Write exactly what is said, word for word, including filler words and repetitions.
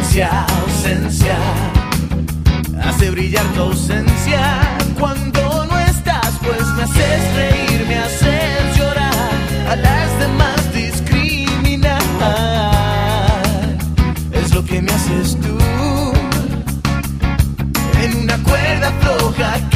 ausencia, ausencia, hace brillar tu ausencia. Cuando no estás, pues me haces reír, me haces llorar, a las demás discriminar. Es lo que me haces tú, en una cuerda floja